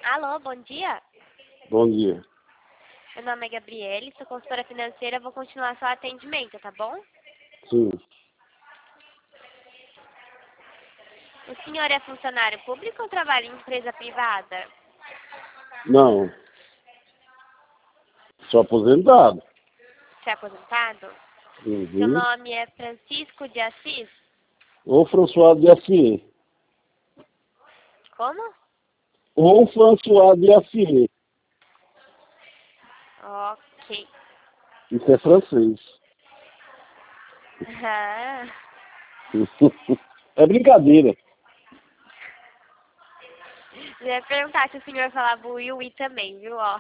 Alô, bom dia. Bom dia. Meu nome é Gabriele, sou consultora financeira, vou continuar seu atendimento, tá bom? Sim. O senhor é funcionário público ou trabalha em empresa privada? Não. Sou aposentado. Você é aposentado? Seu Uhum. nome é Francisco de Assis? Ou François de Assis. Como? Ou François de Assis. Ok. Isso é francês. Ah, É brincadeira. eu ia perguntar se o senhor falava o Iuí também, viu? Ó.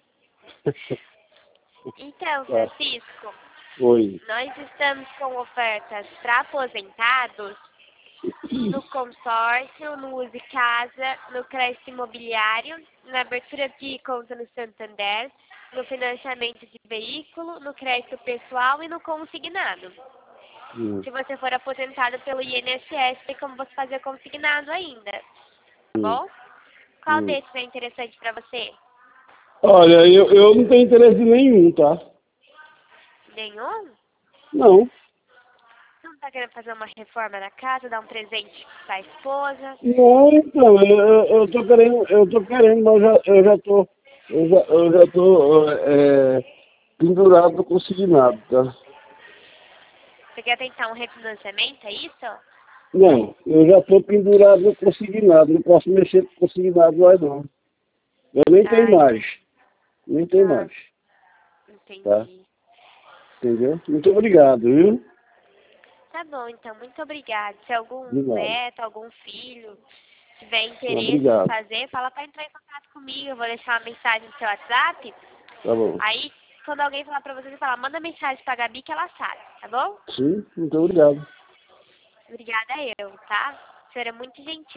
Então, Tá. Francisco, Oi. nós estamos com ofertas para aposentados no consórcio, no Use Casa, no crédito imobiliário, na abertura de conta no Santander, no financiamento de veículo, no crédito pessoal e no consignado. Hum, Se você for aposentado pelo INSS, tem como você fazer consignado ainda, tá hum, bom? Qual hum. desses é interessante para você? Olha, eu não tenho interesse nenhum, tá? Nenhum? Não. Você não tá querendo fazer uma reforma na casa, dar um presente pra esposa? Não, então, eu tô querendo, mas eu já tô pendurado no consignado, tá? Você quer tentar um refinanciamento, é isso? Não, eu já estou pendurado no consignado, não posso mexer com consignado mais não. Eu nem tenho Ah, mais, nem tenho ah, mais, tá? entendi. Entendeu? Muito obrigado, viu? Tá bom, então, muito obrigada. Se algum De nada. neto, algum filho tiver interesse em Obrigado. fazer, fala pra entrar em contato comigo. Eu vou deixar uma mensagem no seu WhatsApp. Tá bom. Aí, quando alguém falar pra você, fala, manda mensagem pra Gabi que ela sabe, tá bom? Sim, muito obrigado. Obrigada eu, tá? A senhora é muito gentil.